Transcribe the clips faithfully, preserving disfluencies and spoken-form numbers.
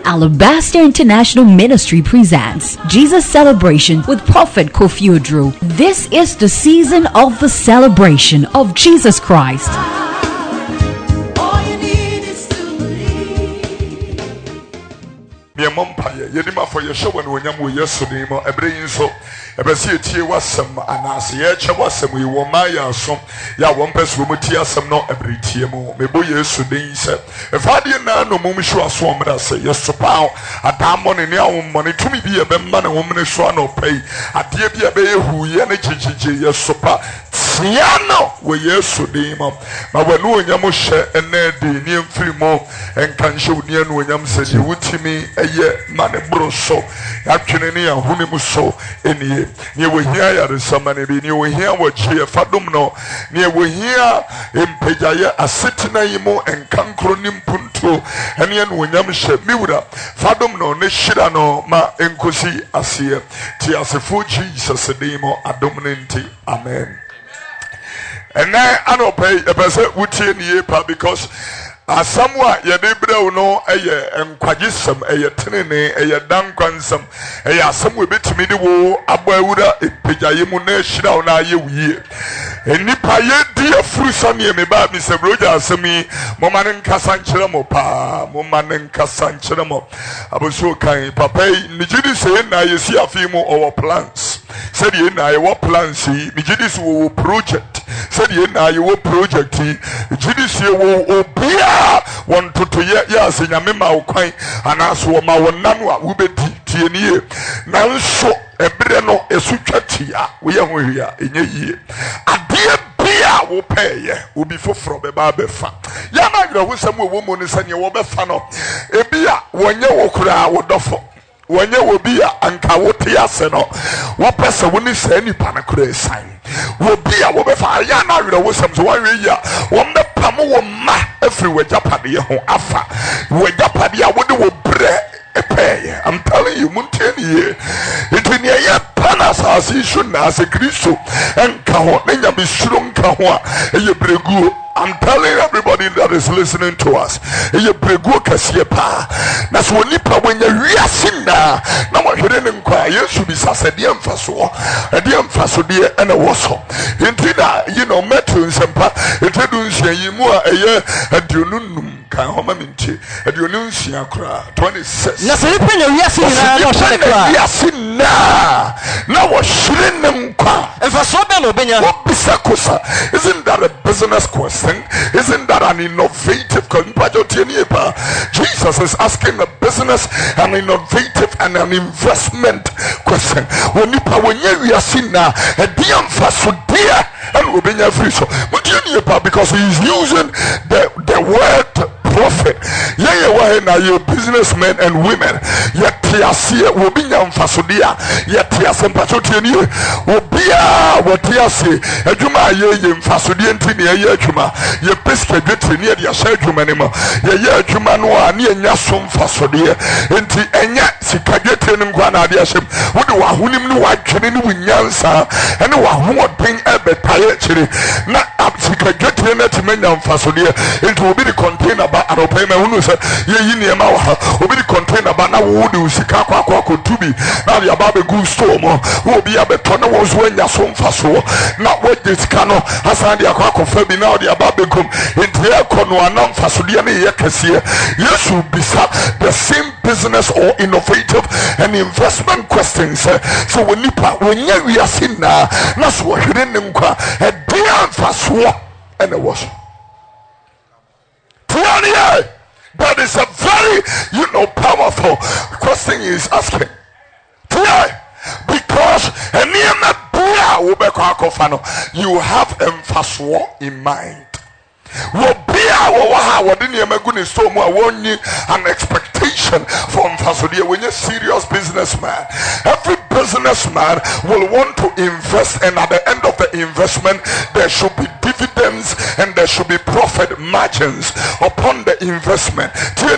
Alabaster International Ministry presents Jesus Celebration with Prophet Kofi Oduro. This is the season of the celebration of Jesus Christ. Yedima for your show when we yamu yesterday, mo ebreyin so ebesi etie wasem anase ye che wasem yi wo maya so ya wo mpese wo tie asem no ebretie mo mebo yesu den se efade na no mum hwa so omra se yesu paw adamo ne ne awommo ne tumi bi ebemma ne wo mne so na opai ade bi ebe yehu ye ne chichichi yesu pa tiano we yesu den mo ma wanu onyam hye ene de ne mfiri mo enkan hye uni anu onyam se je wutimi eye mane bro so atwene ne ahune mu so enie ne wo hia ya resamane bi ne wo hia wo chie fadom no ne wo hia empejaye asetina yimo enkankro ni mpunto ene anu onyam hye miwura fadom no ne hira no ma enkosi asiye ti asefo Jesus demo adom ne nti amen. And now I don't pay a person wutie nie pa because asamwa yede brew no eye enkwagisem eye tenene eye dankwansem eye asamwe betimi de wo abawura epejaye mu na hira wo na aye wiye enipa ye di afuru same me ba mi sebroja asemi mo mane nkasa nkyere mo pa mo mane nkasa nkyere mo aboso kan papa ni gidi se na ye si afi mu owo plans said ye na ye wo plans yi ni gidi se wo project said ye na ye wo project yi gidi se wo obia won toto ye ya se nyame ma wo kwan anaso wo ma wo nanu a wo bedi tie nie nanso ebre no esutwa tia wo ye ho hia enye yie ade bia wo peye wo bi foforo be ba be fa ya na gra wo sam wo mo ne sane wo be fa no ebia wonye wo kura wo dofo wonye wo bia anka wo te ase no wo pese wo ni sa nipa na kura esan wo bia wo be fa ya na gra wo sam so wo we ya wo me pam wo ma afri wo japade ho afa wo japade a wo de wo bre epeye. I'm telling you munteni ye it ni ye panas as issue na as Kristo enka ho na nya bisuro nka ho a eye bregu. I'm telling everybody that is listening to us. Eye bregu kase pa na so nipa wanya wiase na na mo hwere ne nkwa Yesu bi sase de emfaso de emfaso de ene woso enti da you know metu nsempa etedu nsia yi mu a eye adionunum kan homa minti adionun nsia kra twenty-six na se nipa na wiase na na hwere kra wiase na na wo hwere ne nkwa emfaso be no benya bisa kosa. Isn't that a business question? Isn't that an innovative question? Jesus is asking a business, an innovative and an investment question. When you when you are seen now, a dear for dear and will be free. So, because he is using the the word prophet. Yeah, yeah, now you businessmen and women. Yet, Tiasia will be young Fasodia. Yet, Tiasim Patotini will be a what Tiasi. A Juma, ye in Fasodian Tinia, ye Juma, ye Pisca near the Ashajumanima. Ye, ye Jumanoa near Yasum Fasodia. And Enya Sikagetin and Guanadiashim. What do I win him no white training with Yansa and who would bring a bit actually. Not up Sikagetin at Menam Fasodia. It will be the container about an opema who said, ye in the Maha will be the container about now would you see Kaka to be now the Ababe Gusto will be a better was when Yasom Faso. Not what this cano has had the Akako Fabi now the Ababe come into the Kono and non Fasodiani Yakasia. Yes, will be the same business or innovative and investment questions. So when you when you are seen now, that's what you didn't inquire a dear Faso and it was. That is a very, you know, powerful question he is asking. Because you have emphasis in mind. An expectation from Fasodia when you're serious businessman. Every businessman will want to invest, and at the end of the investment, there should be dividends and there should be profit margins upon the investment.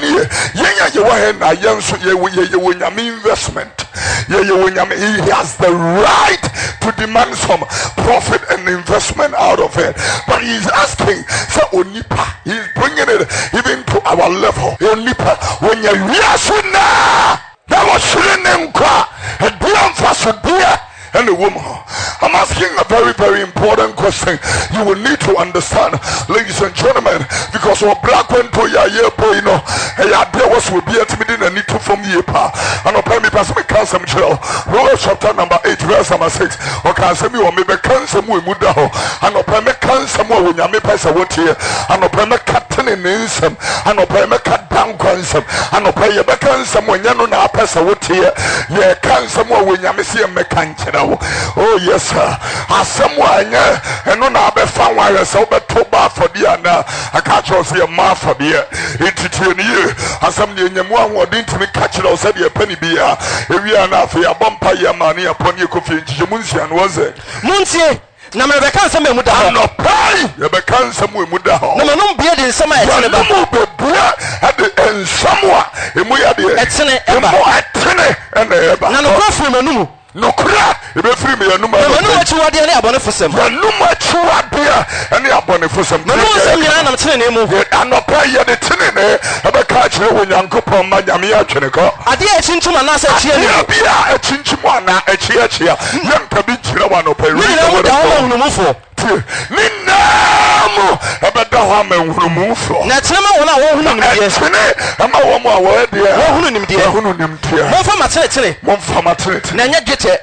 Investment. He has the right to demand some profit and investment out of it, but he is asking, so Onipa, he is bringing it even to our level. Onipa when you reason na that was shouldn't kwa a damn fast dear and a woman. I'm asking a very, very important question. You will need to understand, ladies and gentlemen, because our black went to your year, you know, and your there was will be a timid and need to from year pa. And I'll pay me pass me cancer chill. Romans chapter number eight, verse number six. Or cancer me or maybe cancer we mudaho. And I'll pay me cancer more when you may pass a what here. And I'll pay me cutting in insum. And I'll pay me cut down cancer. And I'll pay you back cancer when you know now pass a what here. Yeah, cancer more when you may see a mechanic. Oh yes sir. As someone and no na be found where so be to ba for dia na I catch us here ma for dia entity you as some the nyemu anwodin timi catch us say the penny bia ewia na afi abompa ye mane upon you kofi ntimunsia no was muntie na me be kan say me mu da ho no pai ye be kan say mu da ho na no bia de nsama e tene ba no be bia at the ensamwa emu ya de e tene e ba emu e tene e ba na no profu manum no kura ebe free me yanuma manum achi wade ne abone fosem manum achi wade ene abone fosem manum sem nyina na tene ne mu anopa ye de tene ne ebe ka kire wonyankopon ma nyame atwene ko ade a chinchuma na sa chie ne bia a chinchuma na achi achi ya yempa bi kire wa no pa ri ne da ho hunumufo ni namu ebe da ho amanhunumufo na tene ma wona wo hunu nimdie tene ama wo mo a wo de wo hunu nimdie wo hunu nimdie mo fa ma tene tene mo fa ma tene na nya dwete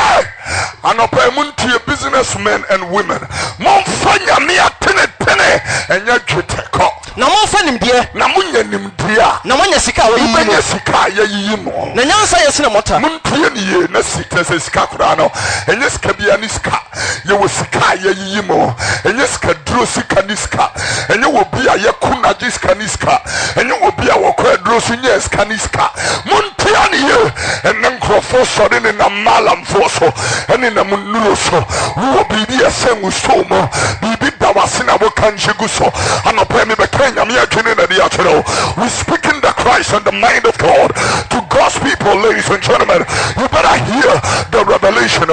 anopa muntie businessmen and women mo fa nyame atene tene enya dwete ko na mo fa nimdie na munya nimdie a na monya sika wo yi mo sika ye yi mo na nyansa ye sene mota muntie ni ye na sika se sika kura no enya sika bia ni sika ye wo sika ye yi mo enya sika duro sika ni sika enya wo bia ye kuna sika ni sika enya wo bia wo kwa duro so nya sika ni sika muntie ni ye ena nkrofo so de na malam fo so ena na munuro so wo bibi asem so mo bibi da wasena wo kanche gu so anopa me be kenya me atwene na dia chero we speak in the Christ and the mind of God to God's people. Ladies and gentlemen, you better hear the revelation.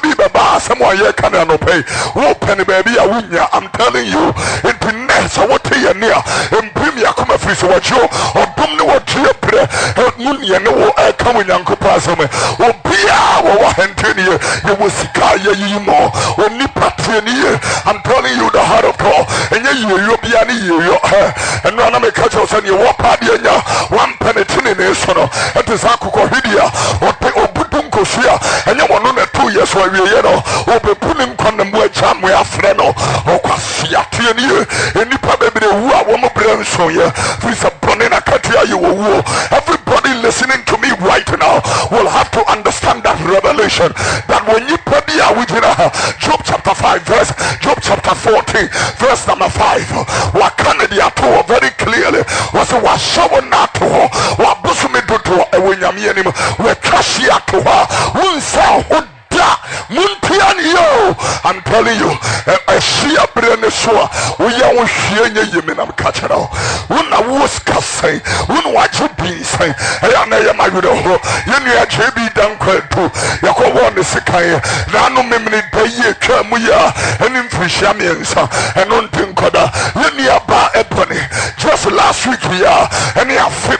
I'm telling you, in the next I want to hear near and bring me a come free so what you or don't know what you pray you know I come in Uncle Pasome or be our Antonio you will see you more or Nipatini. I'm telling you the heart of God and you you'll be any you and none of the cultures and you walk out one penitentiary nation at the Zakuko Hidia or Obutunko Shia and you want to two years where we know or be pulling condom where jam we are friend or Quasia Tiani and you probably who are one of them so yeah with a Bonina Katia you will everybody listening to me right now will have to understand that revelation that when you put the within Job chapter five verse Job chapter fourteen verse number five what Canada very clearly was a was showing not to her what Busumi do to her when you were trashy to her one sound Muntian yo, I'm telling you, I see a brand so we are sharing you in a catcher. When I was cussing, when what you be saying, I am my widow, you knew a J B done quite too. You go on the Sikai, Nano Mimini Baye, Kamuya, and in Frishamians, and on Tinkoda, you near Bar Ebony. Just last week we are, and you are fit.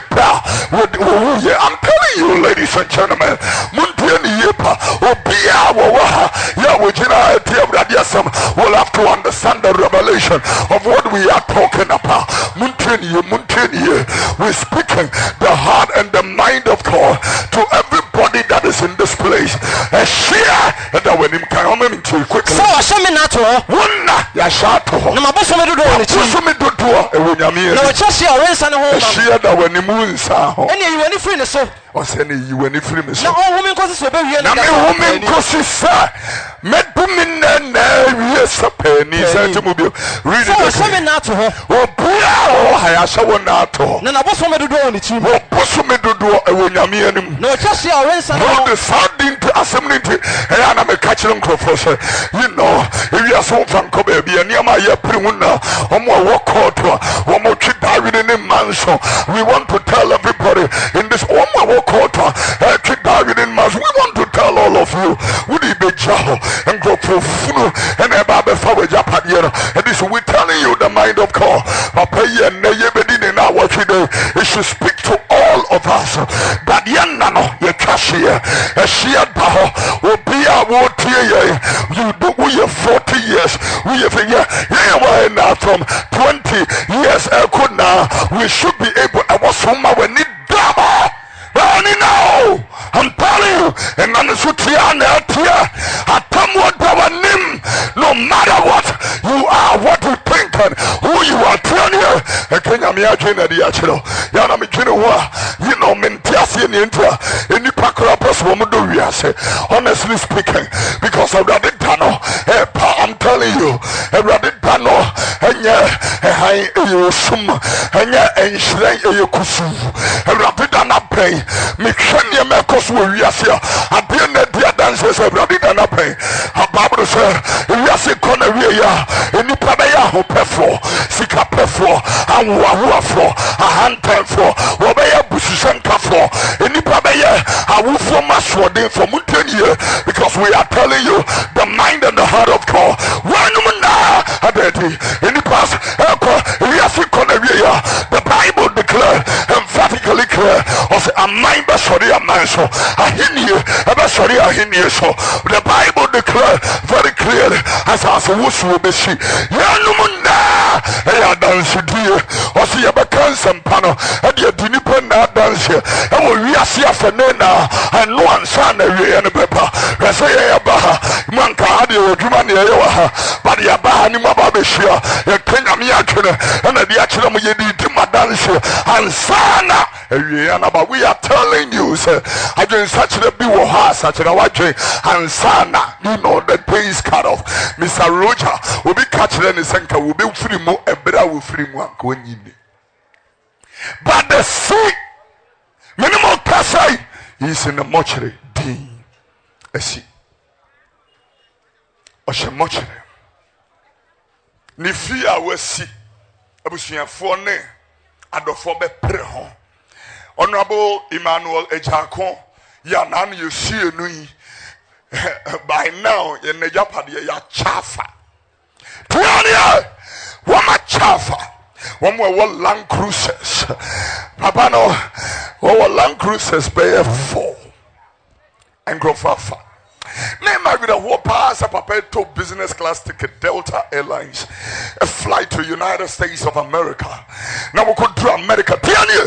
I'm telling you, ladies and gentlemen, Muntian Yepa, Obia, yeah, we will have to understand the revelation of what we are talking about. Muntian, Muntian, we're speaking the heart and the mind of God to everybody that is in this place. And share that when him come into quickly. So I show me not to one, ya shot to no, my boss me do it. So me do to a when you no, just your race and home. Share that when the moon saw. And you any friend so. Or send you any free me. No, women causes will be here. Now, women causes, sir. Met women and yes, a penny. Read it. Something not to her. Oh, I saw one not to her. No, I was me to do on it. Oh, push me to do a when you're me. No, just your race and all the sounding to assembly. And I'm a catching professor. You know, if you are so from Kobe, be a near my Pruna, or more walk out, or more trip David in a mansion. We want to tell everybody in this one more quarter, trick David in mass. We want to tell all of you, would he be Jaho and go for Funu and Abba Fawa Japan? And this we're telling you the mind of God. Papa, and Nayabedin and our today. it should speak to all of us. But yen nano ye cashier, a sheer baho will be a water ye. You do we have forty years. We have a year. Here now from twenty years. I could now. We should be able. I was home when need double. Only now. I'm telling you. And I'm the Sutiana here. I come what our name. No matter what you are, what you think, and who you are. Telling you. I can't imagine the actual. Yana me you know, Mentiasi in India. Any pakra possible do we say. Honestly speaking, because of that tunnel. I'm telling you, every tunnel. And yeah, you sum. And yeah, and shrink you kusu. And rapid and a pay. Make sure you make us we are here. At the end of the dances, every and a pay. A Bible says, we are sick on a rear. Any pabaya who pay for, sick up for, and who for, a hand time for, Wabaya Bushanka for, any pabaya, I will form a sword for ten years because we are telling you the mind and the heart of God. One any pass, we are sick on a rear. The Bible declares emphatically clear of a mind by sorry a man so I hear you about sorry I hear you so the Bible declares very clearly as I was will be she Yanumunda I dance dear or see a vacancy panel and you didn't put that dance here and we are see for Nena and no one son and pepper I say Baha Manka Adi or Jumani but the Abaha Nimababishia Kenya Miakina and the actual Yedi Madance and Sana but we are telling you sir I don't such a be was such a watching and Sana you know the pay is cut off. Mister Roger will be catching any center will be free more a better will free one going in. But the sea minimal Kasai is in the mortuary. Ding a sea or mortuary. Nifia was see Abusia for ne Adophobe Prehon. Honorable Emmanuel Ejakon, Yanan, you see a nui by now in the Japadia ya chafa. Tiania, Wama chafa. One more Land Cruises. Papa no, our Land Cruises pay four and grow fafa. Name I with a whole pass a perpetual business class ticket, Delta Airlines, a flight to United States of America. Now we could do America.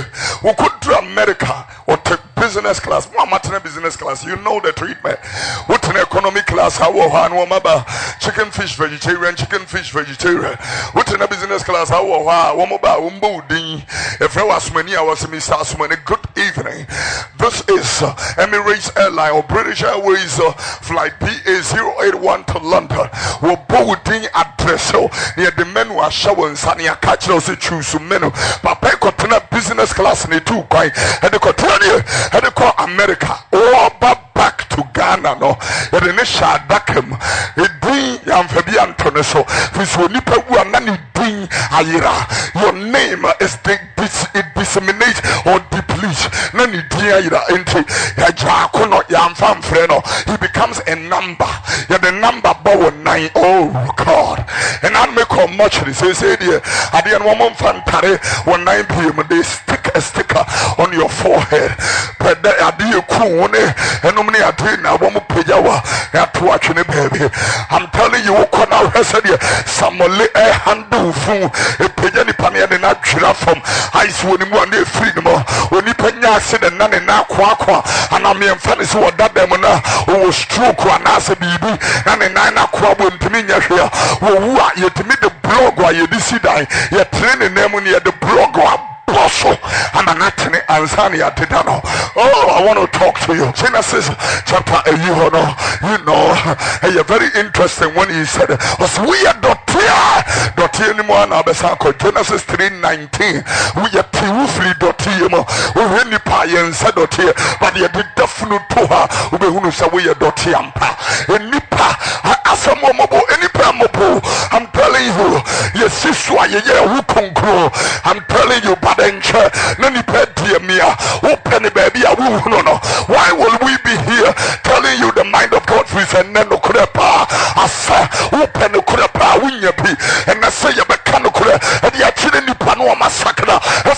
We could do America or take business class. One matter business class. You know the treatment. What an economy class? How one chicken fish vegetarian, chicken fish vegetarian. What in a business class? How one mobile umbuding. If I was many hours, Mister Asmani, good evening. This is uh, Emirates Airline or British Airways. Uh, Flight P A zero eight one to London. We'll boarding address near the menu are showing Sunny a catch us to choose menu. Papa continue business class in the two quite and the continue and the call America or back to Ghana. No, it initial Dakem. It bring Amphibian Toneso. This will nip one nanny bring Ayira. Your name is the it disseminate or deplete. Nani dear entry. Yajakono Yamfam Freno. He becomes a number. Yeah, the number bow nine. Oh God. And I make how much they say say dear. I didn't want fan tare one nine p m they stick a sticker on your forehead. But I do cool and no many are doing I want to pay yawa to watch the baby. I'm telling you what now said here. Samole a handle phone a pejani pania and not from ice when you want freedom when you penya said and none now quaqua and I'm in fantasy what that them who stroke one as a baby and a nine aqua to me here who are you to meet the blog while you see die you're training them when you're the blog Bosso and Anatony Anzania Titano. Oh, I want to talk to you. Genesis chapter eight, you know, you know, you're very interesting when he said, was we are dot here, dot here anymore now, Genesis three nineteen. We are two dot here, we win the pie and said dot here, but you did definitely to her, who say we are dot here, and Nipa, Asamomo, any Pamopo. I'm telling you, yes, this why you who can grow. I'm telling you, but then nani pedia mia open baby a woo no no why will we be here telling you the mind of God is and no crepa asa open the crepa winya pi and I say you can no cre and the actually ni pano massacre every woman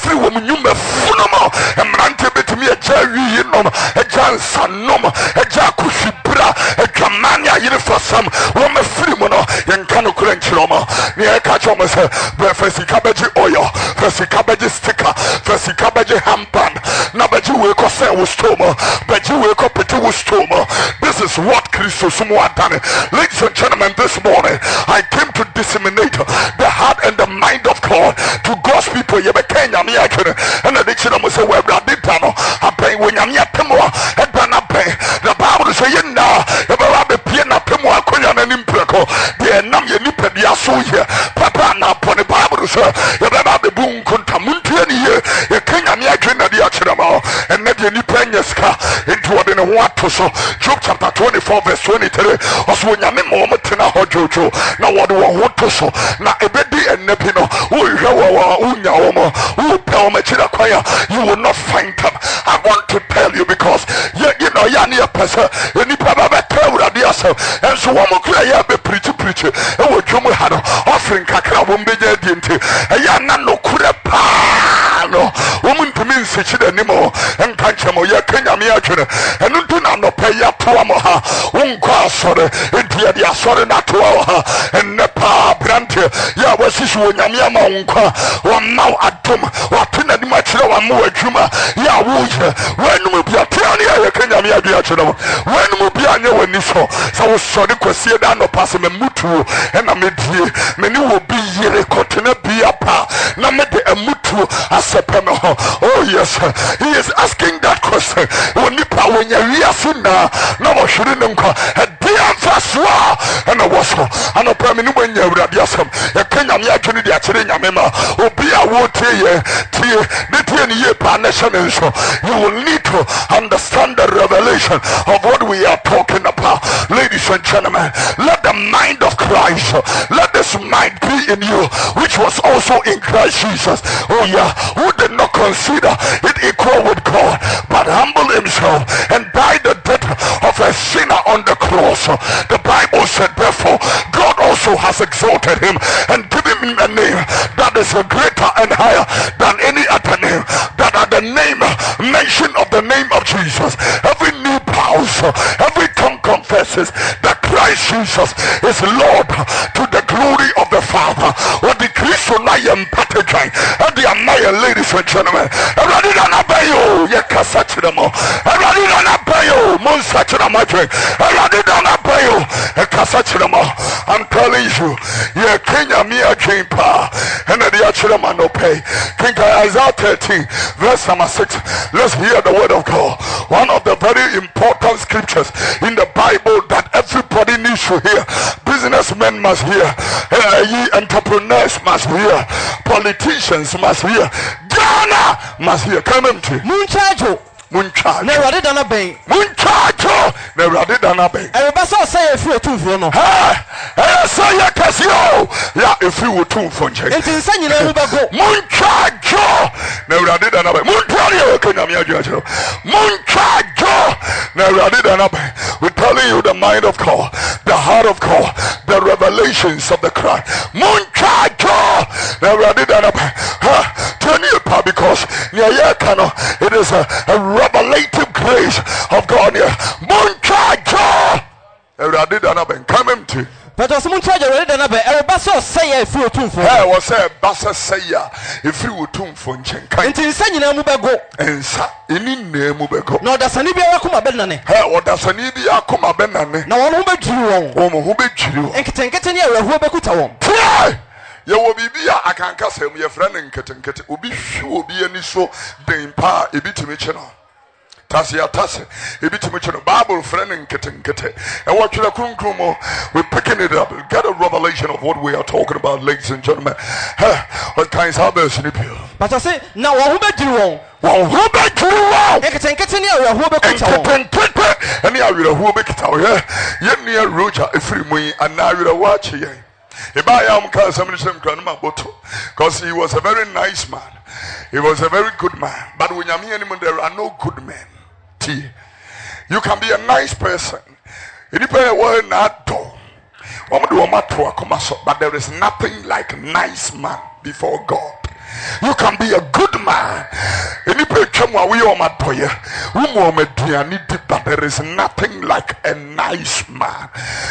enyuma funomo emrante betimi eja wiyi nom eja nsanom eja kushibra edwamania yire fasam wo mafiri mu no yenka no kura nchiroma ne e ka chomo se breakfast cabbage oil first cabbage sticker first cabbage handband na baji we ko say wo stoma baji we ko pete wo stoma. This is what Christ sumo adane. Ladies and gentlemen, this morning I came to disseminate the heart and the mind of God to God's people. Ye be Kenya me akere and the dictionary say we brade tano apen we nyame atemo e bana pen. The Bible say ye na e be wa be pie na temo akonya na nimpreko de nam ye nipa dia so ye papa na pon. The Bible say ye be ba be bun konta muntie ni ye ye Kenya me akere na dia akere ma and na de nipa nyeska into what in what to so. Job chapter twenty-four verse twenty-three oswo nyame mo mtena ho jojo na wode wo ho to so na ebedi ennepi no wo hwe wo unya wo mo wo pe o machira kwaya. You will not find them. I want to tell you because you, you know ya ne person eni baba be tawura dia so enso wo mo kura ya be preach preach e wo dwomu ha no offering kakra wo mbeja di nti e ya na no kura pa no wo mo ntumi nsechi da nimo enka nchemo ya Kenya me atwere enu ntu na no pe ya to mo ha wo nko asore entia dia asore na to ha enne pa brante ya wasisu wo nyame ama nko wo ma adom wo tena di ma kire wa mo adwuma ya wo ye wenum bia tani ya Kenya me adua kire mo wenum bia anye wani so sa wo sore kwasie da no pass me mutu e na medie me ni wo bi yire kotena bia pa na me de amutu asepe me ho. Oh yes, he is asking that question. Woni pa wonya wiase na na wo hwere ne nkwa e dia faswa and was and a prime minister when you radiasam a Kenya me atuni de akire nyame ma obi a wo tie ye tie de tie ne ye pa nation so. You will need to understand the revelation of what we are talking about. Ladies and gentlemen, let the mind of Christ, let this mind be in you which was also in Christ Jesus. Oh yeah, who did not consider it equal with God but humbled himself and died the death of a sinner on the cross. The Bible said therefore God also has exalted him and given him a name that is greater and higher than any other name, that at the name mention of the name of Jesus every knee bows, every tongue confesses that Christ Jesus is Lord to the glory of the Father. What the Christian I am patagine and the Amaya, ladies and gentlemen, everybody don't obey you, ye kasachiramo, everybody don't obey you, Monsachiramo, everybody don't obey you, kasachiramo. I'm telling you, ye Kenya Mia Jimpa, and the Achirama no pay. King Isaiah thirteen, verse number six. Let's hear the word of God. One of the very important scriptures in the Bible that everybody needs to hear. Businessmen must hear, uh, ye entrepreneurs must hear, politicians must hear, Ghana must hear. Come into Munchajo. Munchajo. Ne wade dana ben. Munchajo. Ne wade dana ben. Everybody say if you too for no. Ha! Eh say ya kasio. Ya if you too for nche. Enti nsa nyina mu bago. Munchajo. Ne wade dana ben. Munchajo Kenya me ajo. Munchajo. Ne wade dana ben. We're telling you the mind of God, the heart of God, the revelations of the Christ. Munchajo. Ne wade dana ben. Ha! Turn you pa because it is a, a revelative grace of God here. Munchajo. Everybody dana ben. Come empty. But as someone charge already done about everybody so say if you too for. I was a bassa sayer if you were too for Chenka. Until sending a mubego And sa in name mubego. No, that's a nibia kuma benane. Hey, what does a nibia kuma benane? No one who bet you wrong. Oh, who bet you? And can get any other who bekuta won. You will be I can cast him your friend and kitten kitten will be sure be any so the pa a bit to me channel. Tasia Tase, a bit to me channel Bible friend and kitten kitten. And what you are krumo, we're picking it up. Get a revelation of what we are talking about, ladies and gentlemen. What kinds of others in the pill? But I say, now who bet you wrong? Well, who bet you wrong? I can get any other who bet you and now you're a who bet you. Yet near Roger, a free me, and now you're watching. Because he was a very nice man. He was a very good man. But when you're me, there are no good men. You can be a nice person. But there is nothing like nice man before God. You can be a good man. Any but there is nothing like a nice man.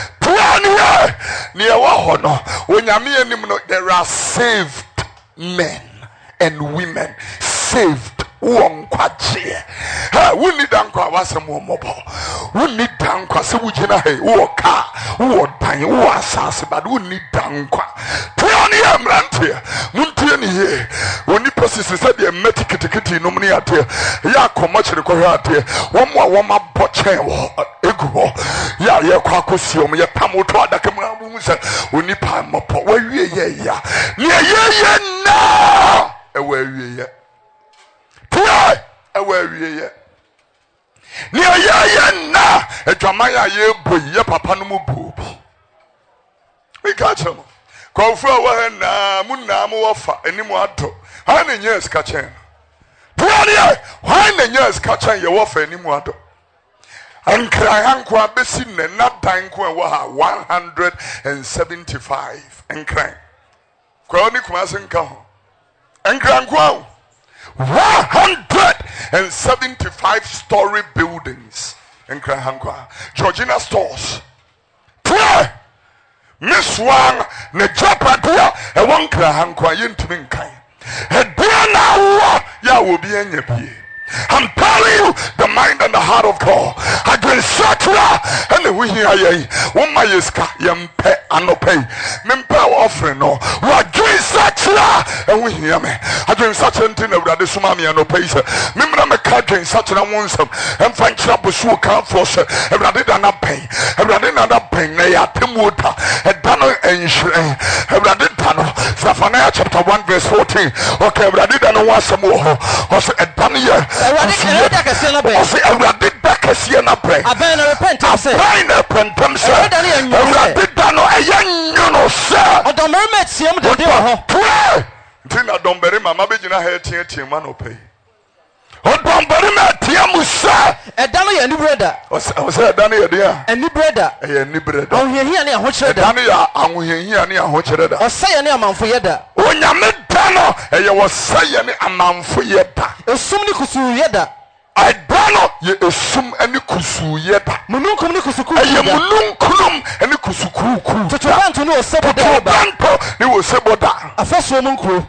There are saved men and women. Saved. Uonkwaje ha wuni dankwa wasemo mobo wuni dankwa se wujina he uoka uodan uasase bad wuni dankwa tuani amrante muntie ni ye woni posisi se de metikitikiti no mni ate ya komo chire ko ate womo woma bochen wo egu ya ye kwa kosiom ye pamoto adaka mu amu se woni pa mopo wa wie ye ya ni ye ye na e wa wie ye Pray away ye. Near ye na a Jamaya ye boy ye papa no booby. We catch him. Call for a na munamu offer any more to. How many years catching? Pray, why many years catching your offer any more to? And cry uncle Bessin and not dying one hundred and seventy five and crying. Chronic Mason come. And grandquo. one hundred seventy-five story buildings in Krahankwa. Georgina stores. Pray! Miss Wang, ne Japadia, a one Krahankwa Yintiminkai. A Diana, ya will be in your pie. I'm telling you the mind and the heart of God. I can search and we hear ye. One my iska yam pe anope. Mempa offering no. We are doing such and we hear me. I doing such a thing that the sumami anope. Member me can't doing such a one some and find trouble so can't force it. Every day not pay. Every day not paying. They are Timuta and Dano and every day Dano. Zephaniah chapter one verse fourteen. Okay, every day Dano wants some more. Also a Daniel. I say, I did back a siena pray. I better repent. I say, I repent. Sir, I did that. No, I young, no, sir. I don't remember him. The deal. Pray. Tina don't bury my mother. You know, I tear tear man will pay. Oh, don't bury my tear, Musa. A Danny and brother. I said, Danny, dear. And new brother. A new brother. Oh, here, here, near Hutcher. Danny, I'm here near Hutcher. Or say, near Mount Fuyeda. Oh, Yamet Dano. And you was saying, a man for yeta. Somebody could sue yeda. I don't know. You assume any kusu yeda. Mununkum Nikusuku. I am Mununkum and Nikusuku. To want to know Saboda. You will say Boda. A first woman crew.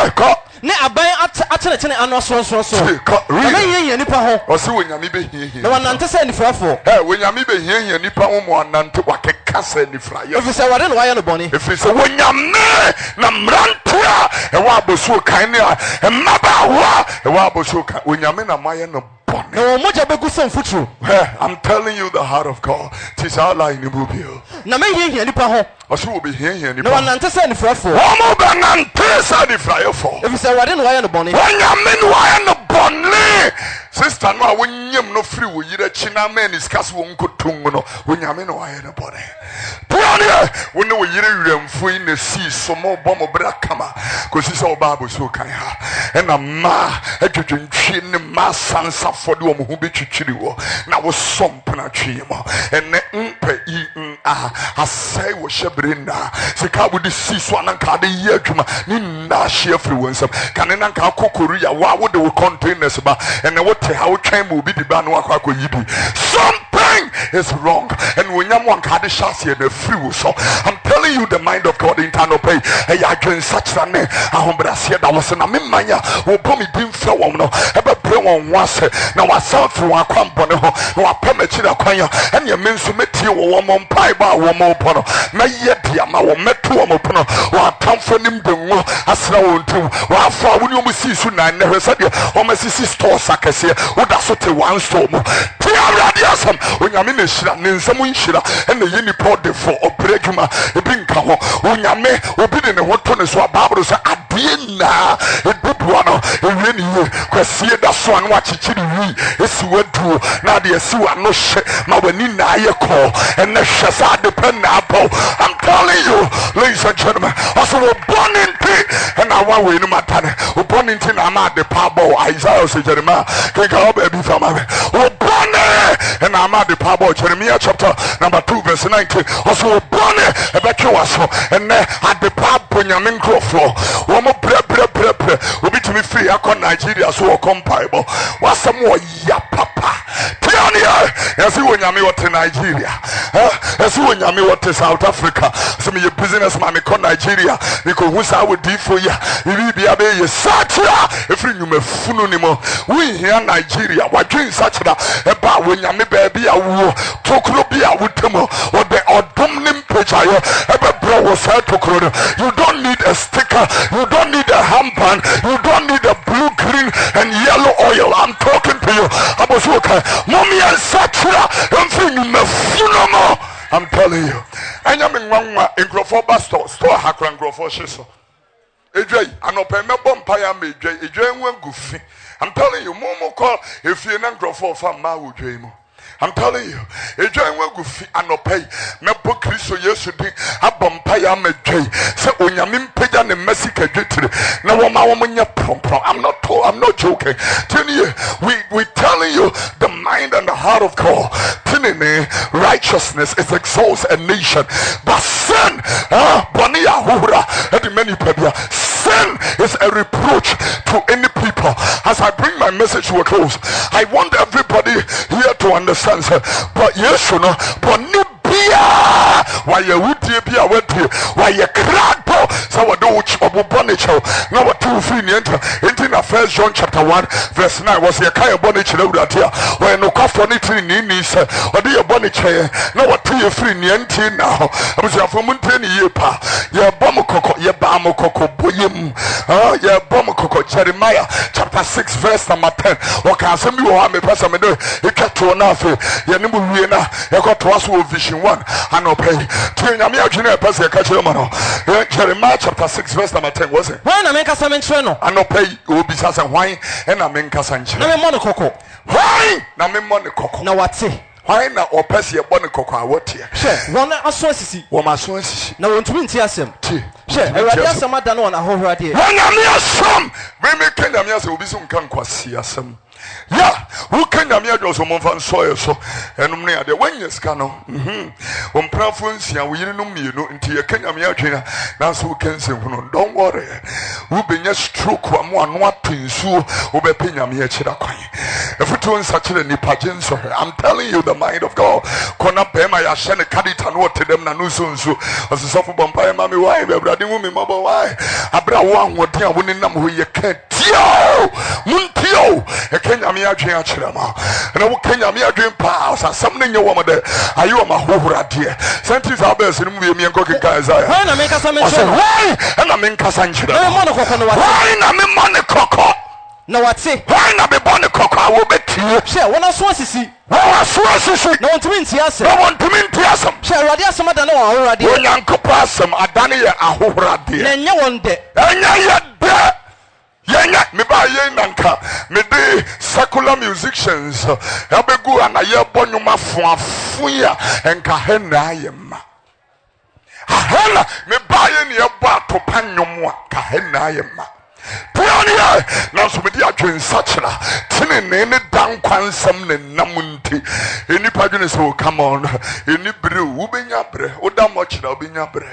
Ne aban atene ano so so so na ye nipa ho o se wonyame be hie na wanante se nifrafo eh wonyame be hie hie nipa ho mo anante wakeka se nifraye if se wade no waye no boni if se wonyame na mrantua e wa abosu kan ne e maba wa e wa abosu kan wonyame na maye no no moja be gusom futuru I'm telling you the heart of God tis our line in Bubio na me hie hie nipa ho o se wo be hie hie nipa na wanante se nifrafo o mo be nante se nifraye fo if se wade no waye no boni wonyame no waye no boni sister no a wonyam no free wo yire chi na man is cast wo nkotum no wonyame no waye no boni pioneer wo ne wo yire wramfo yi na si so mo bo mo bra kama ko si so ba bo so kan ha e na ma atwetwentwi ne ma sansa for the wo hu betwitwiri wo na wo somp na twi mo ene mpe i a asai wo shebrina se ka wo de si so ananka de yi adwuma ni na hye afri wonsam kan ne nanka kokoru ya wa wo de wo containers ba ene wo te ha wo twen mo bi di ba no akwa akwa yibi something is wrong and when you want to share the free so I'm telling you the mind of God internal pay e ya dwen such an ahombrasie da was na memanya wo bomi dim fra wo no e be bre won wase na wasa fru akwambo ne ho na wapama chi da kwan and ye menso metie wo wo mo mpai ba wo mo pono na ye dia ma wo meto wo mo pono wa tamfo nim de ngo asra wo ntum wa fa wo ni o si su na ne hwesa de o ma sisi store sakase wo da so te one store mo tia radiasam onyame na hira ne nsam nhira ene ye ni pod for operadwuma ebi nka ho onyame obi de ne ho to ne so ababro so adie na eduduwa no ewie ni ye kwasie da so anu achichiri wi esi wadu na de esi wa no hye ma wani na ye ko ene hye sa de pen na abo I'm telling you ladies and gentlemen also we born in tea and I want we no matter we born in tea na ma de pabo Isaiah say Jeremiah ke ka oba bi fama we born and I'm at the power. Jeremiah chapter number two verse nineteen. Also born a better was and at the pub Benjamin Crawford. One more bre bre bre bre. Will be to me free. I con Nigeria so comparable. What's some more ya papa? Tiania, as you when you what in Nigeria, as you when you what in South Africa. Some of your business man con Nigeria because who's I would do for you. You will be a baby Satura. If you may fununimo, we here Nigeria. What doing such a about when you may be a war, Tokrobia with them or the Odomnim picture. Ever bro was held to Krono. You don't need a sticker, you don't need a handpan, you don't need a blue, green, and yellow oil. I'm talking to you. I was okay. Mommy and Satura, I'm telling you. And I'm in one in Grofo store, store hacker and Grofo Shiso. Ejay, I know pay me bumpire me, Ejay, one goofy. I'm telling you, Momo call if you're not Grofo from Mau Jamo. I'm telling you, a joint will go fee and no pay. Me book Christo yesterday, a bumpire me jay. So when you mean pay and the Mexican jittery. Now, one hour when you're prom prom. I'm not told, I'm not joking. Tell you, we, we telling you the mind and the heart of God. Telling me, righteousness is exalts a nation. But sin, ah, Bonia Hura, and many people, sin is a reproach to any people. As I bring my message to a close, I want everybody here to understand. But yes, you know, but Nibia, why you would be a wet here, why you crack, so I do which of Bonicho. Now, what two free enter into the first John chapter one, verse nine was a kind of Bonicho that here, where no coffee on it in Nice, or do your Bonicho, now what two free Niente now. I was your from Montaigne, Yepa, your Bomokoko, your Bamokoko, Boyim, ah, your Bomokoko, Jeremiah chapter six, verse number ten. Or can some you have me pass a minute, you cut to an offer. Yanimu Riena, you got to us with vision one, and no pay. Tiamia Junior Pastor Cachamano, Jeremiah chapter six, verse number ten, was it? When I make a summon treno, and no pay will be such a wine, and I make a sanch. No monococo. Why? Name monococo. Now what's it? Why not or pass your bonococo? What here? Sure, one associate, one associate. No one to meet Yassam. Sure, I rather some other one a whole idea. When I'm your son, we make Kenyamias will be some conquest. Yeah, who can you meet also month soil so and near the when you scan on one preference and we didn't know me into your Kenya Miatrina. Now so can say don't worry. Who be just stroke one one what to so who be pina me a chiracoin. If we turn such a nipagin so I'm telling you the mind of God. Kona Pema Yashan Kadit and what to them Nanusun so as a soft bumpire mammy why be brother woman mobile why Abra one what they are winning them who you can't tell Muntio a Kenya Miatrina Chirama and I Kenya Miatrina pass and something your woman there. Are you a mahura dear? Sentries are best in me and cooking guys. Why not make us a mention? Why? And I mean Cassanchira. Why not me money cocoa? No, what's it? Why not be bonny cocoa? I will bet you. Share one of Swansea. No one to mean Tias. No one to mean Tiasum. Share Radia some other no already. When Uncle Passum, Adania, Ahura dear. And no one there. And yet there. Yenya me ba yenanka me de secular musicians abegu anaye bonyuma fuafuya enka hena yema ahela me ba ye ne ba to panyom a ka hena yema Pioneer now so me di adwen sachela tene ne ne dan kwansam ne namunti eni padwene so come on eni bre wo benya bre wo da mo chira wo benya bre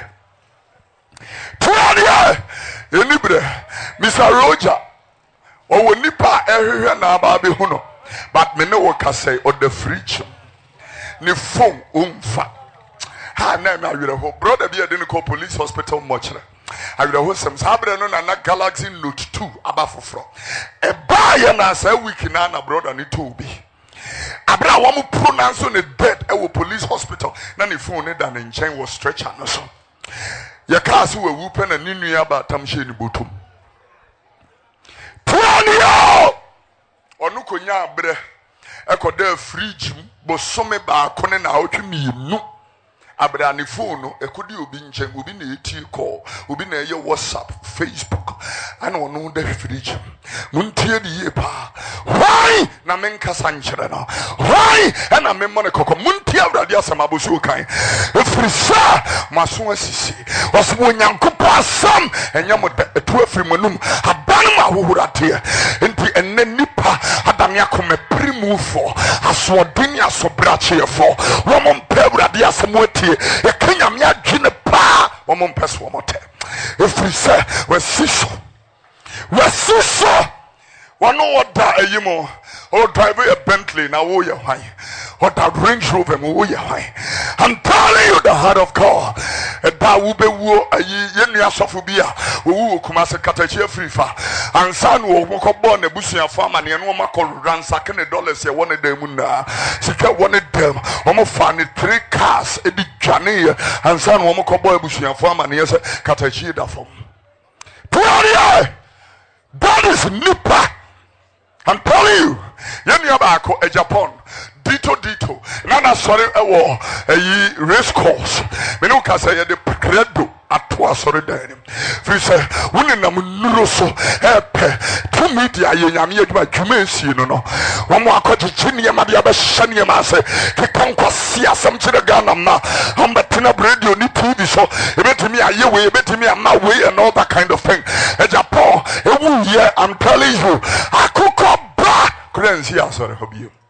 Pioneer enibre Mister Roger o nipa ehwehwe na ba be hu no but me ne wo ka say o the fridge ni phone umfa ha na me awere ho brother bi e de ko police hospital mochre awere ho sem sabre no na na Galaxy Note two abafofro e ba ye na say week na na brother ni to bi abra wo mu pronounce on the dead e wo police hospital na ni phone ne da ne nchen wo stretcher no so ya kaso we wupe na ninu ya ba tamhye ni botum Pranio onu konya abre ekoda fridge bosome ba kone na otwemi nu abra ni phone ekodi obi nchen obi na eti call obi na eye WhatsApp Facebook ana onu da fridge muntie di ye pa why na menka sanchire no why ana memmo ne kokko muntie awrade asama bosu kan efrisa maso asisi osbo nyankopo asam enyam etu afri manum abanu ma hohurate enti enne nipa adame akome primu for aswodini asobrache for woman pebra dia semuetie e kenya me adwene pa woman pese womote efri se wasiso wasiso wano oda ayimo o drive a Bentley na wo ye hwan or that Range Rover wo ye hwan. I'm telling you the heart of God da wo be wo ayi ye nua sofo bia wo wo kuma se katachi afrifa ansa no wo kobo na busuafo amane no makọ ransa ke ne dollars ye won da mu na sika won dem wo fa ne three cars e di dwane ansa no wo kobo busuafo amane se katachi da fom. That is nipa. I'm telling you, you back a Japan, dito dito. Nana sorry a war a race course. Menuka say the credo at twa sorry then. If say winning them nuroso epe two media yami by Jumensi no no. One more coach chinia madia bashania mase kikanko sia some chiragana ma I'm betina radio ni T V show a bit to me a year way a bit to me a my way and all that kind of thing. A Japan a year I'm telling you I cook up couldn't see us or help you.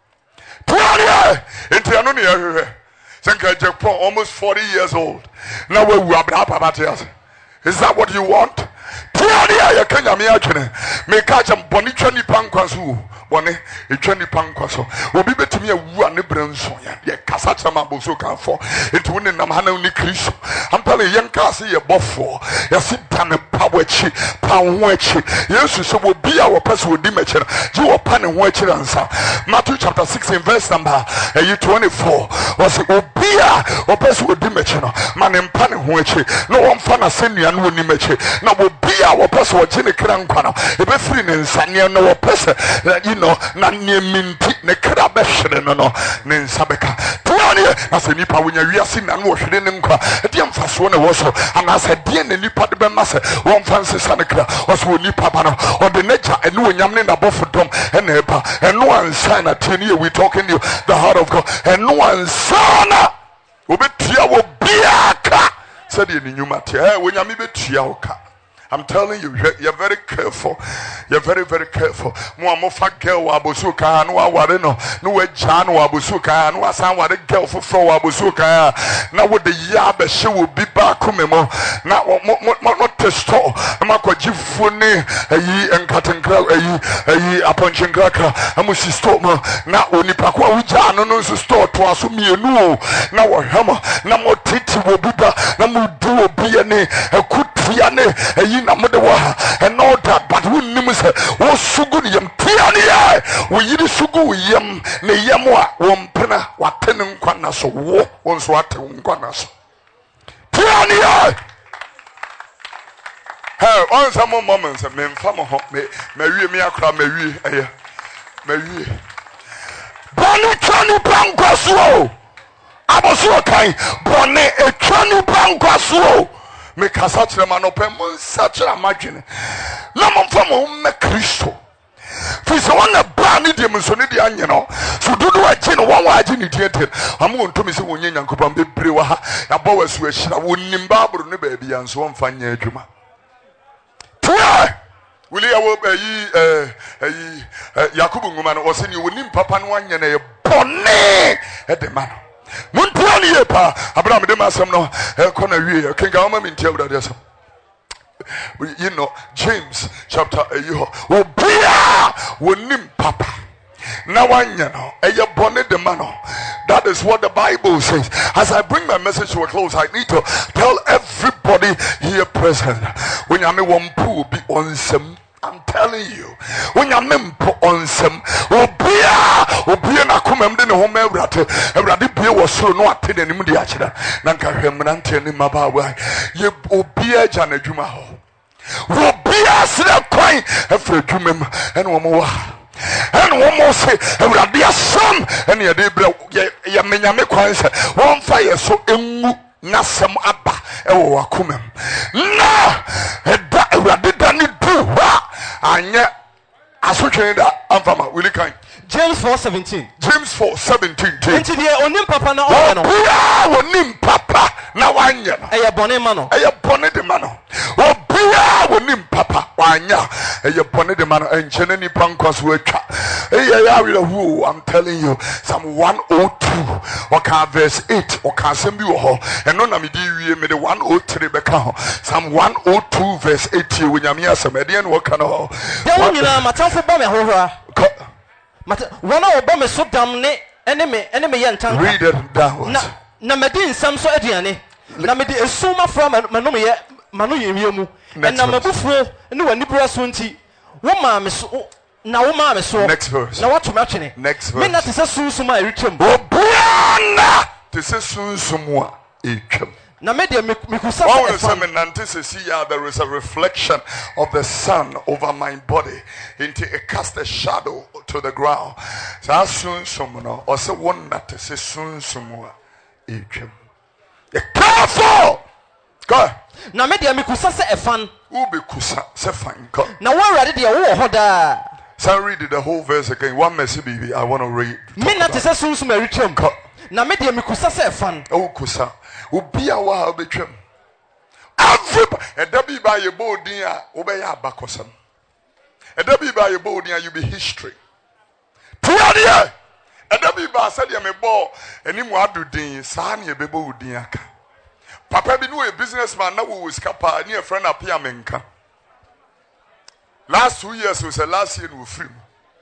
Into Anonia, Sanka Japan, almost forty years old. Now we are about us. Is that what you want? Tiania, can you imagine? May catch a bonichani pankwasu, one, a twenty pankwaso. Will be better me a one branson, yea, Casacha Mabusuka for into winning Namhana Nikriso. I'm telling you, young Cassie a buffo, you sit down a power chi, power chi. Yes, so will be our person with dimmer. You are pan and watch it answer. Matthew chapter sixteen, verse number twenty-four was Obia or person with dimmer. Man and pan and watch it. No one fan a senior and winning match. Now will be our person with Jenny Krankana. If a free and Sanya no person that you know, Nanya Minti, Nekrabeshan, no, no, Ninsabeka. As a nipa when you are seen and wash it in them. A damn fast one also, and as a dear nipa the massa, one fancy Sanaka, was with nipa or the nature and no yamin above for them and neighbor, and no one sign at ten year we talking you the heart of God, and no one son will be tia will be a said in you matter when you may be tia. I'm telling you, you're very careful. You're very, very careful. Muamofa girl wabusuka, no wareno, no Jan wabusuka, no asan what a girl for fro wabusuka. Now with the yabe, she will be back kumemo. Now what to store. Mako jifune, a ye and cotton crowd, a ye, a ye upon chingraka, a musi store. Now only pakwa uja no store to asumi no. Now a hammer, now more titi will be back, now more do be a kutriane, a ye. And all that, but we never say, oh, Sugu yam, Tiania, we eat Sugu yam, Neyamwa, one penna, what ten and quanas, war, once what ten quanas. Tiania! Hey, on some more moments, a man from a home, Mary, me a crab, Mary, Mary. Bonnie Tony Pancaslo, I was so kind, Bonnie, a Tony Pancaslo. Make us such a man open, such a margin. Lamon from home, make Christo. For so one a brand new dimension, you know. So do I chain one wide in it? I'm going to miss one young couple of the brewer. A boys wish I wouldn't imbarber the baby and so on. Fine, Juma. Will you obey Yakubu woman or send you with Papa and one and a bonnet at the man? Muntiani pa Abraham de Masamno Elkona we King Gama tell that yes. You know James chapter you will be wonim papa. Now I know a bonnet the mano. That is what the Bible says. As I bring my message to a close, I need to tell everybody here present when you one pool be on some. I'm telling you, when you're mempo on some, Obia, Obia, Nakumem, then home every Radibia was so not in the Mudiacha, Nanka Remnant in Mabawa, ye Obia Janajumaho. Obia Sida Quine, every Jumem, and one more. And one more say, and will be a son, and your debra, Yamina Quines, one fire so emu. Nasam Abba, Ewa Kumem. Na, Radidani do, and yet, I switch that Amfama, will you kind? James four seventeen. James four seventeen. Into the onim papa na ono. Obia onim papa na wanya. Eye bone ma no. Eye bone de ma no. Obia onim papa wanya. Eye bone de ma no enche na nipa nkwaso atwa. I'm telling you, Psalm one oh two, okay, verse eight, okay, send you ho, and no namidi me the one oh three beka. Psalm one oh two, verse eight, when Yamia Samedian work on all. Don't you know, Matanfo Bomber Horror? One of Bomber so damn enemy, enemy, and tongue. Read it down. Namadin Samso Ediani, Namadi Suma from Manomia, Manu Yamu, and Namabufro, and no Nibra Swinty. Woman, Miss. Now, Mamma, so next verse. Now, what to match it? Next verse. Minna is a soon to my return. Oh, Brianna! This is soon somewhat. Now, media Mikusa. There is a reflection of the sun over my body into a cast a shadow to the ground. So, as soon someone or so one that is soon somewhat. Careful! Go. Now, media Mikusa a fan. Ubi Kusa, say fine. Now, where are the Ahoda? So read the whole verse again. One message, baby. I want to read. Minna is a soon to my return. Now, media Mikusa a fan. Oh, Kusa. Ubi a while betray. Everybody, a debby by your board, dear, obey our backosam. A debby by your board, dear, you be history. Tuadia! A debby by said you may ball, and him what do dean, Sani a bebo diaka. Papa be no a businessman now who is capa near friend up here menka. Last two years was the last year we free.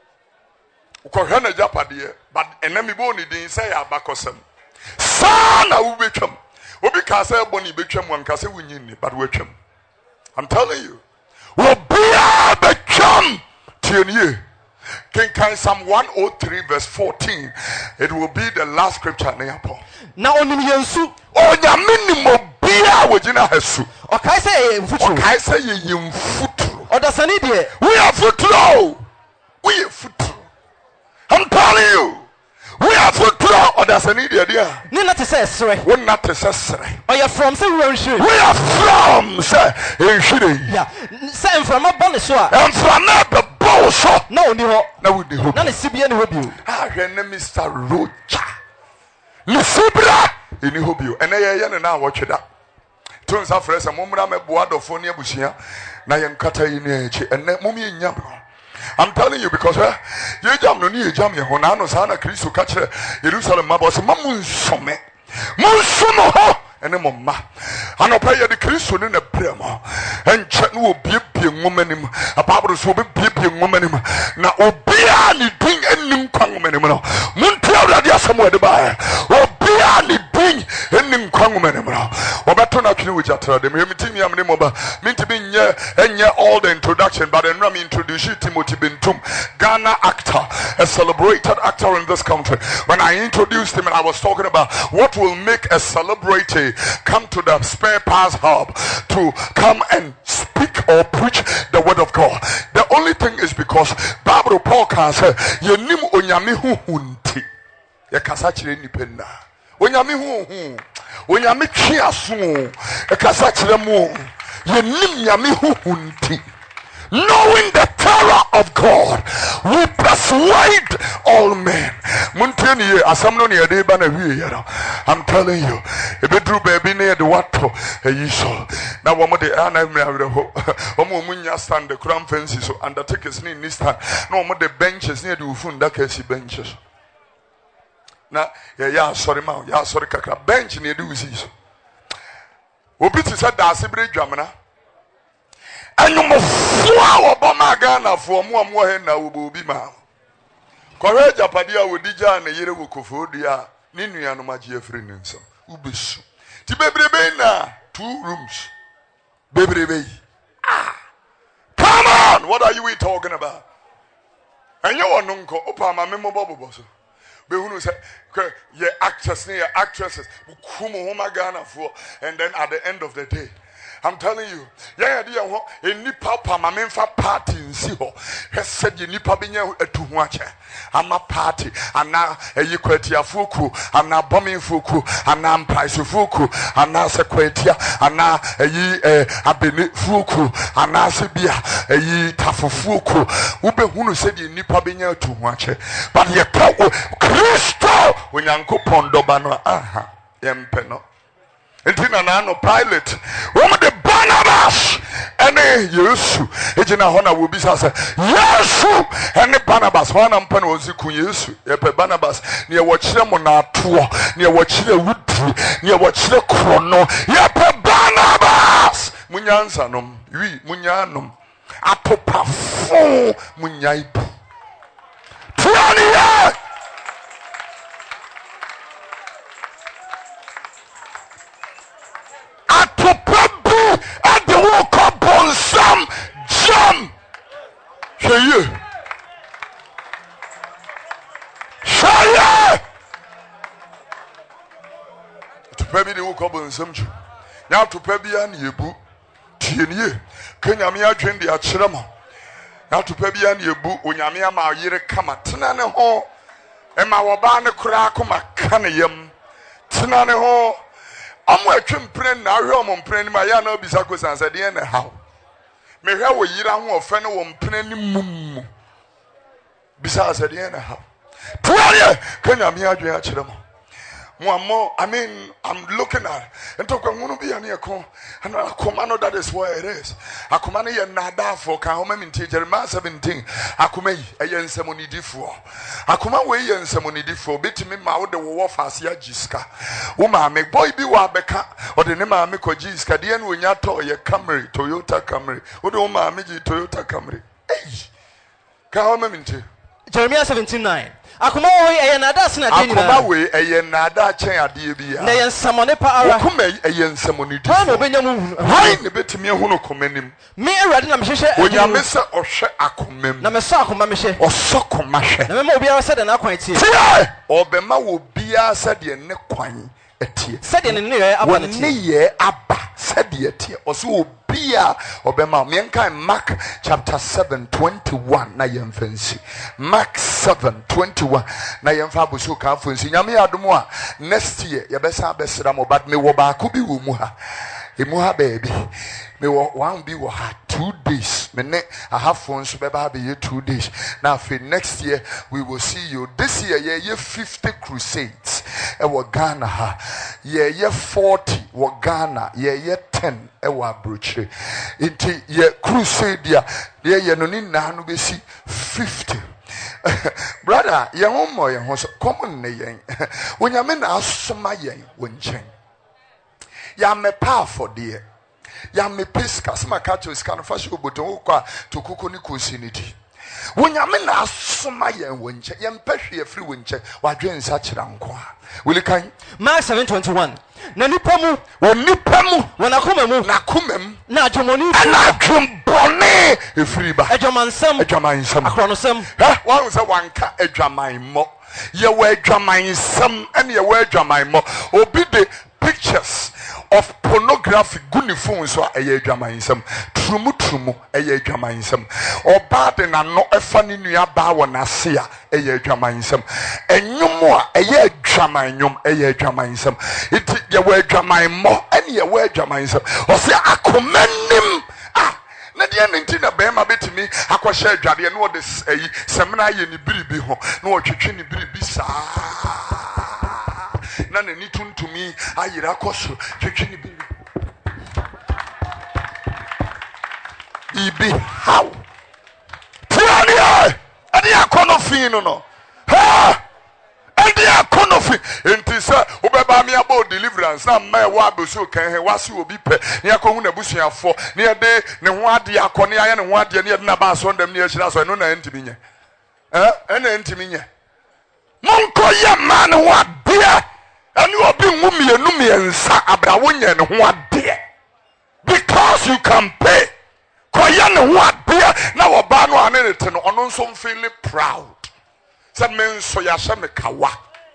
Ukohana Japadi, but enemy boni didn't say our backosam. Sana will become. Obi kasa boni become one kasa win, but we come. I'm telling you, will be a become till you. King King Psalm one oh three verse fourteen. It will be the last scripture in Nepal. Now on Yansu, oh, Yamini Mobia, Wajina Hesu. Or Kaisa, or Kaisa, you foot. Or does any day? We are foot low. We are foot. I'm telling you. We are foot low. Or does any day, dear? Nina to say, sir. We're not to say. Or you're from somewhere in Shiri. We are from, sir, in Shiri. Yeah. Same from a bonus. And from the bullshit. No, no, no, we do. None is C B N with you. Ah, her name is Mister Rocha. Lucibra in Hobio. And I am now watch it up. Turns out, friends, a moment I'm a board of Fonia Busia, Nayan Kata in H, and Mummy in Yamro. I'm telling you because uh, you jam no near jam your Honano Sana Christo catch Jerusalem Mabos Mamun Some Monsumo and a Mama. And I'll pay the Christo in a premo. And Chat will be a woman him, a Pablos will be a woman him. Now, Obiani bring any Kwanguman. Muntia Radia somewhere to buy. Obiani bring any Kwanguman. Obatona Kinu with Jatra, the Mimitim Yamini Moba, Mintimin, and yeah, all the introduction, but then Rami introduced Timothy Bintum, Ghana actor, a celebrated actor in this country. When I introduced him and I was talking about what will make a celebrity come to the spare parts hub to come and speak or preach the word of God. The only thing is because Bible Paul can say, Yenim onyame hu hunti. Ye kasa chire nipenda. Onyame hu hu. Onyame twe aso. Ye kasa chire mu. Yenim nyame hu hunti. Knowing the terror of God, we persuade all men. I'm telling you, if you do baby near the water, you saw. Now, one more day, and I'm going stand the crown fences, so undertakers need this time. No more the benches near the Ufun, that can see benches. Now, yeah, yeah, sorry, ma, yeah, sorry, Kaka, bench near the Uzis. Obiti said, that's a great jammer. And you must flower Bamagana for more more now will be ma. Courage Apadia with Dija and a year of Kofodia, Ninu and Magia Friends. Ubis. Tibebrebena, two rooms. Bebrebe. Ah, come on! What are you talking about? And you are nunco, Opama Memo Bobo. Behunu said, ye actors near actresses, Kumu Homagana for, and then at the end of the day. I'm telling you, yeah, dear, a nipa pamaminfa party in Siho has said you nipa binya to watch. I'm a party, and now a Yuquetia Fuku, and now bombing Fuku, and now price Fuku, and now Sequetia, and now a ye a Benit Fuku, and now Sibia, a ye Tafu Fuku, Ube Hunu said you nipa binya to watch. But ye Christo when Uncle Pondobano, aha, Yempeno. Entina na no Pilate. Woman the Barnabas. Ene Yesu. Ejina hona will be say Yesu. Ene Barnabas. Wana mpana oziku Yesu. Yepe Barnabas. Niye wachire mo na atuo. Niye wachire wudi. Niye wachire krono. Yepe Barnabas. Munyansa nom. Wi munyanum. Atopafo munyaibu. Tuania. Atopabu at the walk up on some jam. Say you. Say you. To baby the walk up on some jam. Now to baby and yebu. Tienye. Kenya mi adwen de akyere mo. Now to baby and yebu onyame ama yire kama tena ne ho. Ema wo ba ne kura akoma kane yam. Tena ne ho. Amu atwem pren na ahwe om pren ma ya na obisa ko sansa de na haw. Me hwe wo yira ho ofe ne wo mpren ni mum. Bisa asa de na haw. Tuare Kenya mi adwen akyere mo. Mo I mean I'm looking at and talk ngunu bi ane ko and akoma that is where it is. Akoma ne ye nada for kan homa min Jeremiah seventeen akoma yi eye nsemonidifo. Akoma we ye nsemonidifo betimi ma wo de wo fase agiska. Wo ma me boy bi wa beka o de ne ma me ko giska de na onya to ye Camry Toyota Camry. Wo de wo ma me gi Toyota Camry. Ei. Kan homa min Jeremiah seventeen nine. Akoma we eye nada se na de nyina. Akoma we eye nada chen ade bia. Na ye nsamone pa ara. Akoma eye nsamone di. Ha no benya mu. Hai ne betimi ehunu komanim. Me Awurade na me hwehwe. Onya me se ohwe akomam. Na me so akoma me hwe. Osokoma hwe. Na me ma obi ara se de na kwan tie. Tie! Obema wo bia se de ne kwan etie. Se de ne ne ye aba ne tie. Ne ye aba se de etie. Oso Bia obema mienka Mark chapter seven twenty-one na yemfansi. Mark seven twenty-one na yemfa boso ka fansi. Nyame adomo a next year yebesa besra mo but me wo ba ko bi wo mu ha. Emu ha baby. Me wo one be wo ha two days. Me ne I have phones so beba be two days. Now for next year we will see you. This year yeah ye fifty crusades. E wo Ghana ha. Yeah ye forty wo Ghana. Yeah ye ten e wo Abrochire. Inti ye crusade ya ye ye no ni na no be see fifty. Brother, ye ho mo ye ho so common ne yen. Onyame na asoma yen wo nchen. Ya me powerful dear. Ya me peska sma kacho scan fashion oboton kwa to kuko ni kosiniti. Wonyame na asoma yen wo nche ye mpehwe afri wo nche wadwen sa kira nko. Will kan Mark seven twenty-one. Na nipa mu wo nipa mu wona koma mu na komam na adwomoni na adwombone efri ba adwomansam adwomansam akronosam ha wan se wanka adwomanmo ye wa adwomansam ene ye wa adwomanmo obi de pictures of pornography guni phone so eye adwamansam trumu trumu eye adwamansam oba de na no efa ni nua ba wo na se a eye adwamansam enwom a eye adwamanyom eye adwamansam iti ye wa adwamanmo ene ye wa adwamansam o se akomanim ah na dia nti na be ma betimi akwahye adwade no de eyi semna ye ni biribi ho na o twetwe ni biribi saa na ne ni tuntumi ayira koso twetwe ni biribi ibi how tuania ade akono fin no ha ade akono fin enti se obeba me about deliverance na ma wa abusu kan he wase obi pe ne akohu na busuafo ne de ne ho ade akone aye ne ho ade ne na ba so ndam ne akira so no na ntimi nye eh ena ntimi nye monko ye man ho ade ani obi nwu mienu miensa abrawo nye ne ho ade because you can pay koya ne ho ade na wo ba no ane ne te no ono nso feel proud say men so ya hye me kawa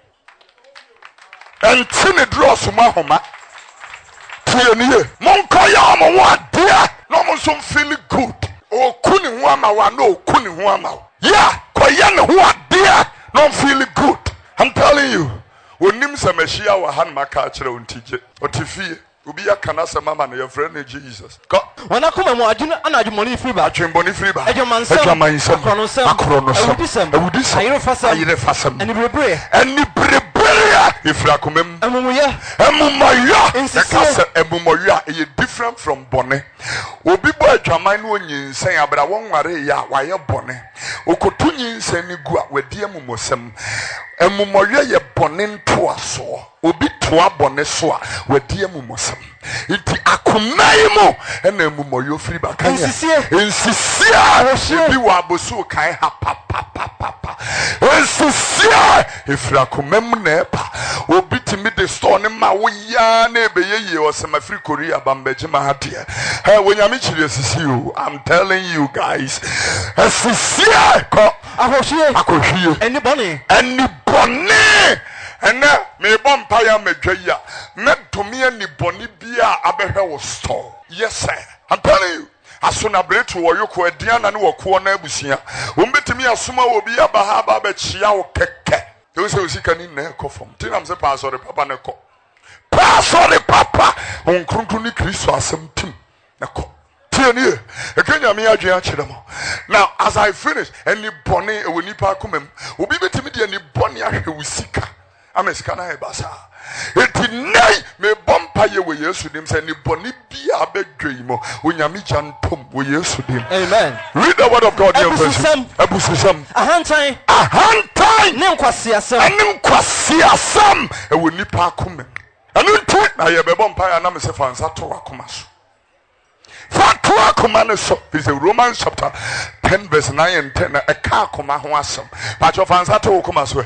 enti ne dross ma homa tie ne ye monko ya mo ho ade no mo nso feel good o kuni ho ama wa no kuni ho ama yeah koya ne ho ade no feel good. I'm telling you onim samashia wa han maka akere ontije otifie obi yakana mama na your friend Jesus ko wana kuma mu adwuna ana adwumoni free ba atwemboni free ba adwumansam adwumansam akronosam akronosam awudisam awudisam ayire fasam ayire fasam ani brebre ani brebre Ifra kumem. Amumuye. Amumuya. Ekasa amumuya is different from bone. Obi boy adwaman no nyinsen abra won ware ya waye bone. Okotu nyinsen ni gu a wadi amumosem. Amumuya ye bone nto aso. Obi toa bone so a wadi amumosem. Iti akomai mo ena amumuyo free back. Insisie. Insisie. Ebi wa abosu kan ha pa pa pa pa pa. Insisie. Ifra kumem na epa. Obi timi de store ne ma wo ya na ebeyeye osema free Korea bambeje ma hadia. Hey, when you meet you, you, I'm telling you guys, Sisia, Akoshie, Akoshie, anybody, anybody, and now me bumpire me jaya, met to me any bonny beer, abehe was store. Yes, sir, I'm telling you. As soon as break to you ko Diana and walk one busia, umbet me a suma will be a bahaba chia or keke. Those who can in there from Tinam the pass or the papa neko. Pass or the papa on Krunkuni Christo as some team. Now, as I finish, any bonnet will nipa come, will be better me any bonnet who seek. I'm a scanner basa. It nay me bumper you with yes with him, say any bonnet be a bed dream when you meet and pump with yes with him. Amen. Read the word of God, dear person. Abusam. A hand time. A hand time. No quasia some. And no quasia some. And will nipa come. And you tweet now you be bumper and I'm a fansa to Wakumas. Fatwa command so is a Romans chapter ten verse nine and ten. A car command wasam. But your fans are to Kumaswe.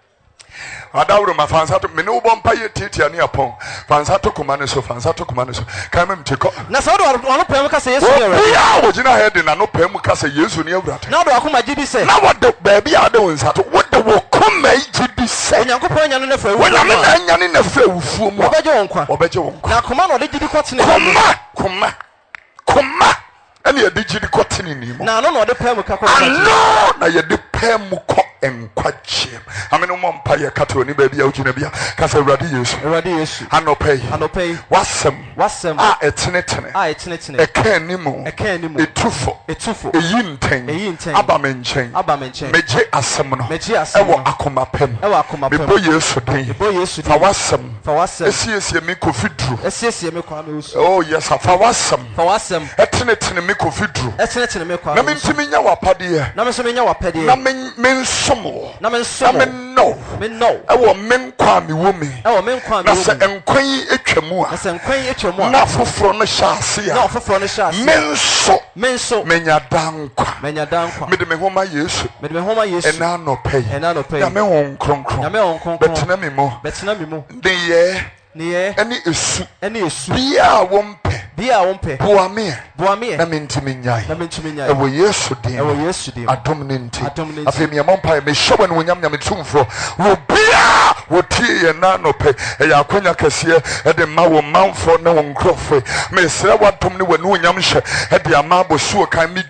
Adawro ma fansa to me no bompa ye titi ani apon. Fansa to command so fansa to command so. Come em tiko. Na so do ono pem ka say Yesu ni awura. Ya wo gina head na no pem ka say Yesu ni awura. Na do akoma gidi say. Na what the baby ade wonsa to what the wo come gidi say. Onyankopon nya no na fa wu. Wona me na nya ne na fa wufuo mu. Obeje wonkwa. Obeje wonkwa. Na koma no de gidi kwatene. Koma, koma. Koma ene yedi gidi kwatene ni mu. Na no no de pem ka kwatene. No na yedi pem ko enkwagye. Amene mo mpa ye kato ni ba bia ugina bia ka say Awurade Yesu. Awurade Yesu. Anopai. Anopai. Wasem. Wasem. A etenetene. A etenetene. E kan ni mu. E kan ni mu. Etufo. Etufo. Eyinten. Eyinten. Aba menchen. Aba menchen. Meje asem no. Meje asem. Ewo akoma pem. Ewo akoma pem. Mebo Yesu den. Mebo Yesu den. Fa wasem. Fa wasem. Esiesie me kofidru. Esiesie me kwa me usu. Oh yes, fa wasem. Fa wasem. Etenetene me kofidru. Etenetene me kwa. Na me ntimi nya wapade. Na me so me nya wapade. Na me men na men so me no me no e wo men kwa me wo me e wo men kwa me wo me na se enkwan etwamu a na se enkwan etwamu a na foforo no hyase a na foforo no hyase men so men so menya dankwa menya dankwa me de me homa Yesu me de me homa Yesu e na no pay e na no pay na me won kronkron na me won kronkron betena me mo betena me mo de ye ne ani esu ani esu bia wo mpe bia wo mpe boa me boa me na mentimi nyai na mentimi nyai e wo Yesu din e wo Yesu din adom ne nti afi me mompa me hyewa ne wonyam nyam tumfo wo bia wo tie ye na no pe e ya kwanya kase e de ma wo manfo na wo nkrofo me sere wadom ne wonu wonyam hye e de ama bosuo kan me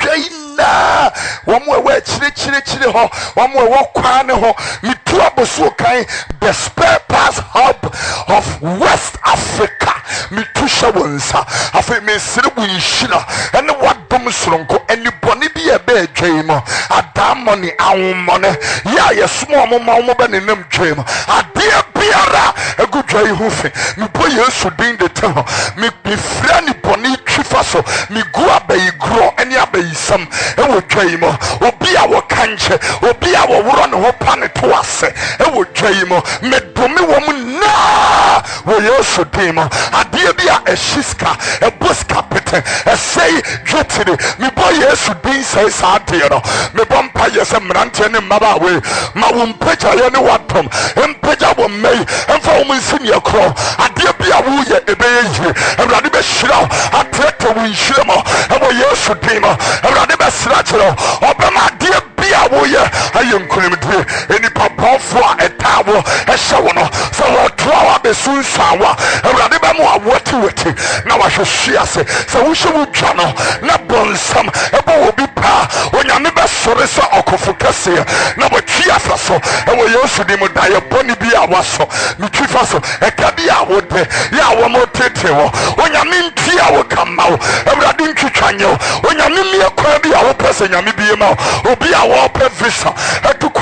tudwaina womo e wa chire chire chire ho womo e wo kwa ne ho me tu abosuo kan the spare parts hub of West Africa. Me tusha wonsa. Afi me sire bunshira. Ene wadom soronko eni boni bi ebe dwemo. Adam money awon money. Ya ye sumo mo ma mo be ne nam dwemo. Ade biara egu dwai hufe. Me bo Yesu din de te ho. Me me fra ni boni twifa so. Me gu abayi gro eni abayi sam. E wo dwai mo. Obi a wo kanche. Obi a wo woro ne ho pa ne to ase. E wo dwai mo. Me domi wo mu na wo Yesu din mo. Ade bia e shiska e boska pete e sei dwetire me bo Yesu din sei sa de no me bo mpa yese mrante ne maba we ma wo mpaja ye ne watom mpaja wo mei emfa wo nsini ekro ade bia wo ye ebe ye Awurade be hyira atrete wo hyira mo e bo Yesu din mo Awurade be sira kyero obema ade bia wo ye aye nkonimdie eni papa fo etawo e hye wo no so wo toa be sunsawa Awurade be mo awoti woti na wa hwehwe ase so wo hye wo dwa no na bonsam e bo obi pa onyame be sore so okofo kase na wo twi afa so e wo Yesu di mo da ye boni bi a waso mi twi fa so e ka bi a wo de ya wo mo tete wo onyame nti a wo kama wo Awurade ntwitwanyo onyame mi ekwa bi a wo pese nyame bi ma obi a wo pe visa e tu kwa me bo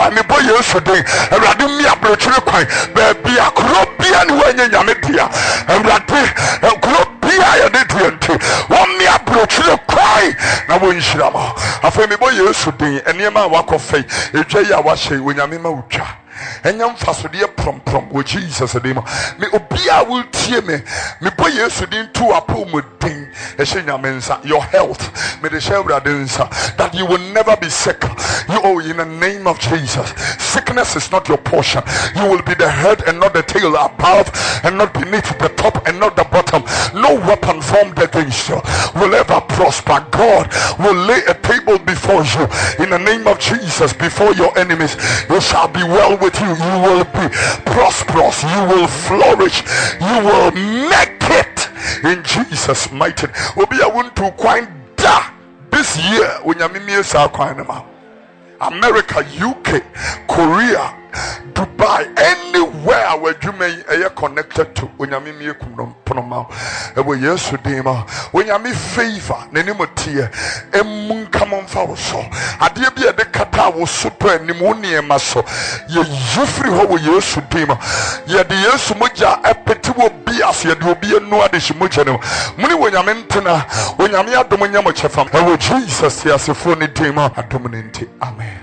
Yesu den Awurade mi abrochire kwan baabi akoro bia ne wanya nyame dia Awurade akoro bia ya de diente won mi abrochire kwan na wo nhira ma afei me bo Yesu den enema wakofei edwa ya wahye wonyame ma utwa enyam fasodie prom prom wo Jesus dem me obia will tie me me boy Yesu din tu apom din ehye nyame nsa your health me de share nsa that you will never be sick you oh in the name of Jesus sickness is not your portion you will be the head and not the tail above and not beneath the top and not the bottom no weapon formed against you will ever prosper God will lay a table before you in the name of Jesus before your enemies it shall be well with you you will be prosperous you will flourish you will make it in Jesus mighty obi a want to kwan da this year onyame miesa kwan na America U K Korea Dubai anywhere where you may are connected to onyame miekum ponoma e wo Yesu dem onyame favor nenimotie emun kamon fa wo so ade bia de kata wo so to anim oniema so ye yufri ho wo Yesu dem ye de Yesu moja epeti wo bias ye de obi enu ade shimoja ne muni onyame ntena onyame adom nyamo chefam e wo Jesus yasefo ne dem adom ne nti amen.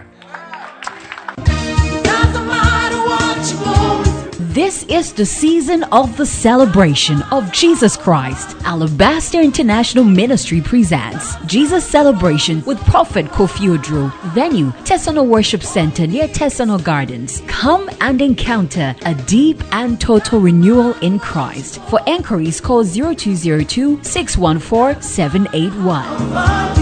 This is the season of the celebration of Jesus Christ. Alabaster International Ministry presents Jesus Celebration with Prophet Kofi Odro. Venue, Tesano Worship Center near Tesano Gardens. Come and encounter a deep and total renewal in Christ. For enquiries, call zero two zero two, six one four, seven eight one.